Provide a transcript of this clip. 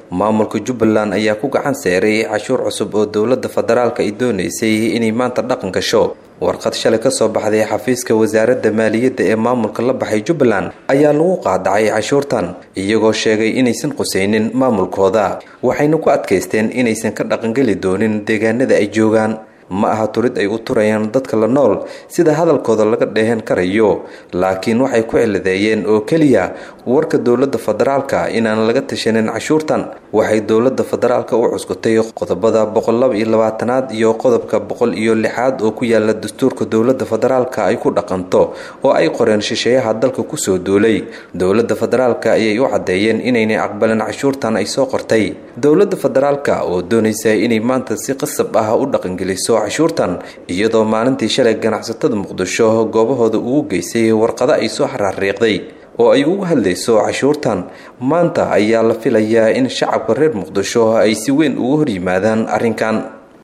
maamulka Jubbaland ayaa ku gacan saaray cashuur cusub oo dowladda federaalka ay doonaysay inay maanta dhaqan gasho. warqad shalay ka soo baxday xafiiska wasaaradda maaliyadda ee maamulka la baxay Jubbaland ayaa lagu qaadacay cashuurtan iyagoo sheegay inaysan qusaynin maamulkooda waxayna ku adkaysteen inaysan ka dhaqan gali doonin deegaanada ay joogaan. ma aha turid ay u turayaan dadka la nool sida hadalkooda laga dheehan karayo, laakiin waxay ku ciladeeyeen oo kaliya warka dowladda federaalka inaan laga tashanin cashuurtan. waxay dowladda federaalka u cuskutay qodobada 122aad iyo qodobka 106aad oo ku yaala dastuurka dowladda federaalka ay ku dhaqanto oo ay qoreen shisheeyaha dalka ku soo duulay. dowladda federaalka ayay u cadeeyeen inaanay aqbalin cashuurtan ay soo qortay. dowladda federaalka oo doonaysa inay maanta si qasab ah u dhaqan geliso cashuurtan iyadoo maalintii shalay ganacsatada Muqdisho goobahooda ugu geysay warqado ay soo xariiqday oo ay ugu hadlayso cashuurtan. maanta ayaa la filayaa in shacabka reer Muqdisho ay si weyn ugu hor yimaadaan arrinkan.